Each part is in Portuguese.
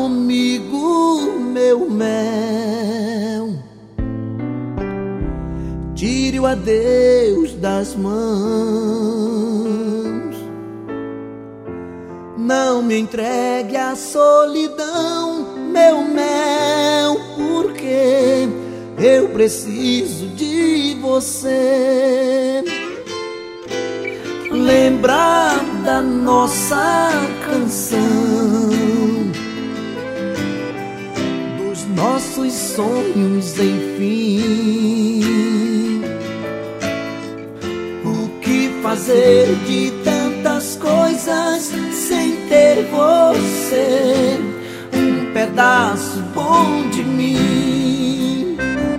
comigo, meu mel. Tire o adeus das mãos. Não me entregue à solidão, meu mel, porque eu preciso de você. Lembrar da nossa canção, dos nossos sonhos, enfim. O que fazer de tantas coisas sem ter você, um pedaço bom de mim.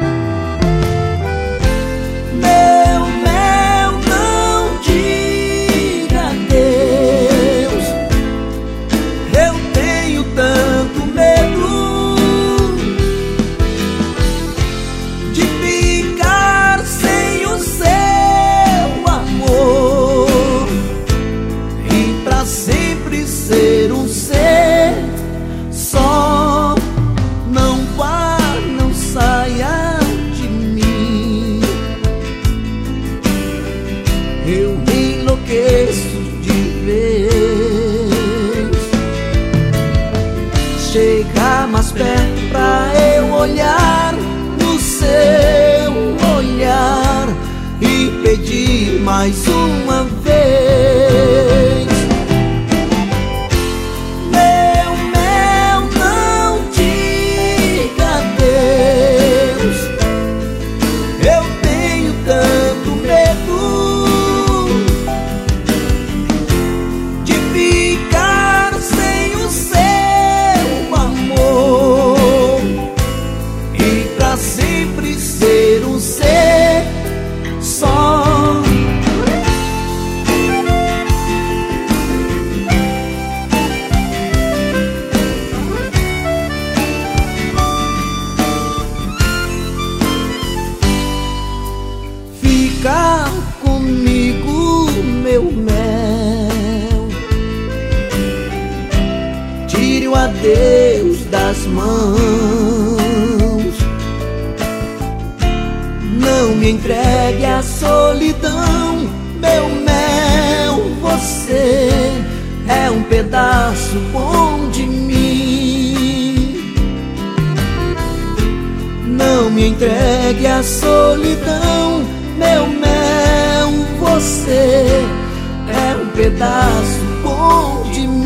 Meu mel, não diga adeus. Eu tenho tanto medo de ficar sem o seu amor e pra sempre ser um ser só. Não vá, não saia de mim. Eu enlouqueço de vez. Chega mais perto pra eu olhar no seu olhar e pedir mais uma vez. Meu mel, não diga adeus. Eu tenho tanto medo de ficar sem o seu amor e pra sempre ser um ser só. Ficar comigo, meu mel. Tire o adeus das mãos. Não me entregue à solidão, meu mel. Você é um pedaço bom de mim. Não me entregue à solidão, meu mel. Você é um pedaço bom de mim.